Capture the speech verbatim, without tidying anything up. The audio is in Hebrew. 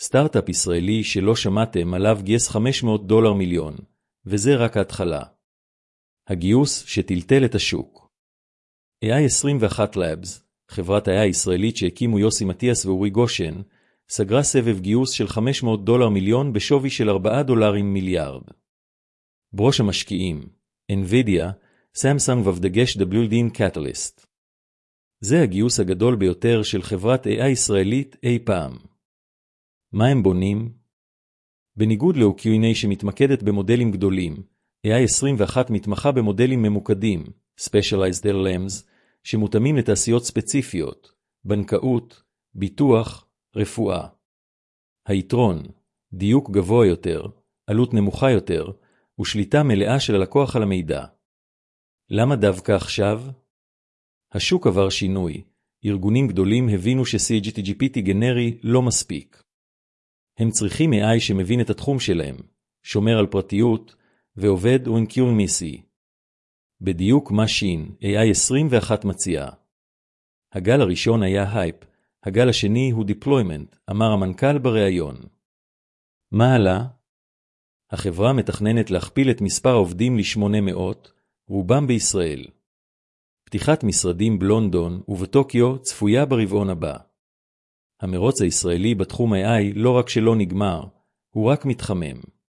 סטארט-אפ ישראלי שלא שמעתם עליו גייס חמש מאות דולר מיליון, וזה רק ההתחלה. הגיוס שטלטל את השוק. איי איי עשרים ואחת Labs, חברת ה-איי איי הישראלית שהקימו יוסי מתיאס ואורי גושן, סגרה סבב גיוס של חמש מאות דולר מיליון בשווי של ארבעה דולרים מיליארד. בראש המשקיעים, NVIDIA, סמסונג ודגש דאבליו די Catalyst. זה הגיוס הגדול ביותר של חברת איי איי ישראלית אי פעם. מה הם בונים? בניגוד ל-או קיו אן איי שמתמקדת במודלים גדולים, איי איי עשרים ואחת מתמחה במודלים ממוקדים, Specialized אל אל אמס, שמותאמים לתעשיות ספציפיות, בנקאות, ביטוח, רפואה. היתרון, דיוק גבוה יותר, עלות נמוכה יותר, ושליטה מלאה של הלקוח על המידע. למה דווקא עכשיו? השוק עבר שינוי. ארגונים גדולים הבינו ש-סי ג'י טי ג'י פי טי גנרי לא מספיק. הם צריכים איי איי שמבין את התחום שלהם, שומר על פרטיות, ועובד on Q-מיסי. בדיוק מה שין, איי איי עשרים ואחת מציעה. הגל הראשון היה הייפ, הגל השני הוא deployment, אמר המנכ"ל בריאיון. מה עלה? החברה מתכננת להכפיל את מספר העובדים ל-שמונה מאות, רובם בישראל. פתיחת משרדים בלונדון ובטוקיו צפויה ברבעון הבא. המרוץ הישראלי בתחום ה-איי איי לא רק שלא נגמר, הוא רק מתחמם.